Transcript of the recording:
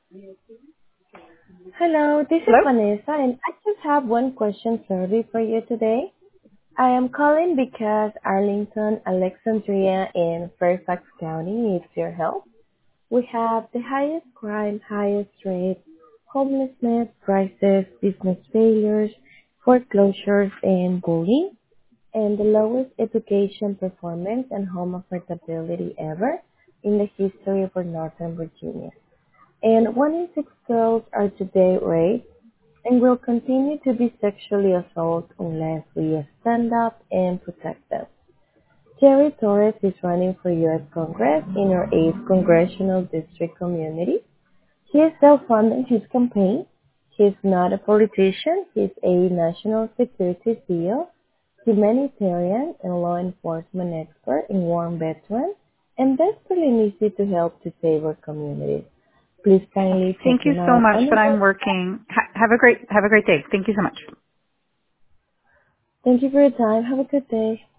Hello, this is Hello? Vanessa, and I just have one question survey for you today. I am calling because Arlington, Alexandria, and Fairfax County needs your help. We have the highest crime, highest rate, homelessness, crisis, business failures, foreclosures, and bullying, and the lowest education performance and home affordability ever in the history of our Northern Virginia. And 1 in 6 girls are today raped and will continue to be sexually assaulted unless we stand up and protect them. Jerry Torres is running for U.S. Congress in our 8th Congressional District community. He is self-funding his campaign. He's not a politician. He's a national security CEO, humanitarian, and law enforcement expert in war veteran, and desperately needs you to help to save our communities. Please kindly check Thank you him so out much, on the but I'm website. working. Have a great day. Thank you so much. Thank you for your time. Have a good day.